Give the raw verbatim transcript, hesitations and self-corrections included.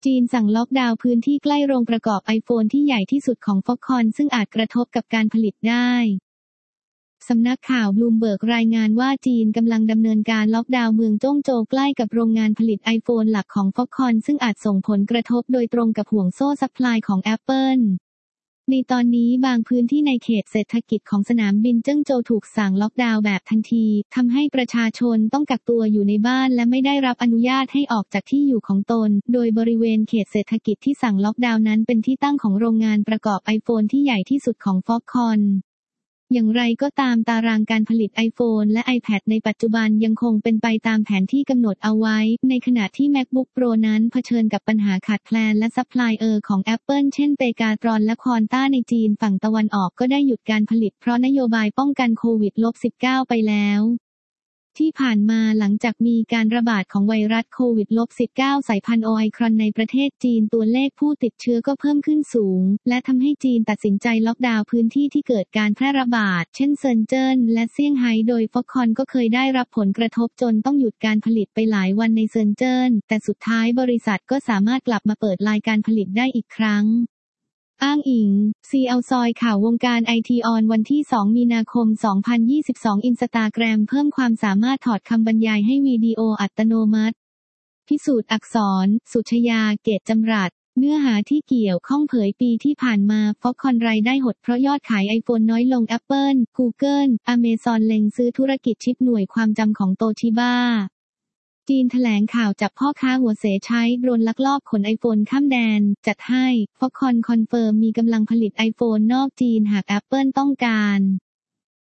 จีนสั่งล็อกดาวน์พื้นที่ใกล้โรงประกอบไอโฟนที่ใหญ่ที่สุดของฟ็อกคอนซึ่งอาจกระทบกับการผลิตได้สำนักข่าวบลูมเบิร์กรายงานว่าจีนกำลังดำเนินการล็อกดาวน์เมืองจ้งโจวใกล้กับโรงงานผลิตไอโฟนหลักของฟ็อกคอนซึ่งอาจส่งผลกระทบโดยตรงกับห่วงโซ่ซัพพลายของ Apple ในตอนนี้บางพื้นที่ในเขตเศรษฐกิจของสนามบินเจิ้งโจวถูกสั่งล็อกดาวน์แบบทันทีทำให้ประชาชนต้องกักตัวอยู่ในบ้านและไม่ได้รับอนุญาตให้ออกจากที่อยู่ของตนโดยบริเวณเขตเศรษฐกิจที่สั่งล็อกดาวน์นั้นเป็นที่ตั้งของโรงงานประกอบไอโฟนที่ใหญ่ที่สุดของฟ็อกคอนอย่างไรก็ตามตารางการผลิต iPhone และ iPad ในปัจจุบันยังคงเป็นไปตามแผนที่กำหนดเอาไว้ในขณะที่ MacBook Pro นั้นเผชิญกับปัญหาขาดแคลนและซัพพลายเออร์ของ Apple เช่นเปกาตรอนและควอนต้าในจีนฝั่งตะวันออกก็ได้หยุดการผลิตเพราะนโยบายป้องกันโควิด สิบเก้า ไปแล้วที่ผ่านมาหลังจากมีการระบาดของไวรัสโควิด สิบเก้า สายพันธุ์โอไมครอนในประเทศจีนตัวเลขผู้ติดเชื้อก็เพิ่มขึ้นสูงและทำให้จีนตัดสินใจล็อกดาวน์พื้นที่ที่เกิดการแพร่ระบาดเช่นเซินเจิ้นและเซี่ยงไฮ้โดยฟ็อกคอนก็เคยได้รับผลกระทบจนต้องหยุดการผลิตไปหลายวันในเซินเจิ้นแต่สุดท้ายบริษัทก็สามารถกลับมาเปิดรายการผลิตได้อีกครั้งอ้างอิง ซี แอล ซอยข่าววงการไอทีออนวันที่สองมีนาคมสองพันยี่สิบสอง Instagram เพิ่มความสามารถถอดคำบรรยายให้วิดีโออัตโนมัติพิสูจน์อักษรสุชยาเกตจำรัดเนื้อหาที่เกี่ยวข้องเผยปีที่ผ่านมาฟ็อกคอนรายได้หดเพราะยอดขาย iPhone น้อยลง Apple Google Amazon เล็งซื้อธุรกิจชิปหน่วยความจำของโตชิบ้าจีนแถลงข่าวจับพ่อค้าหัวเสใช้โดรนลักลอบขนไอโฟนข้ามแดนจัดให้ฟ็อกคอนคอนเฟิร์มมีกำลังผลิตไอโฟนนอกจีนหาก Apple ต้องการ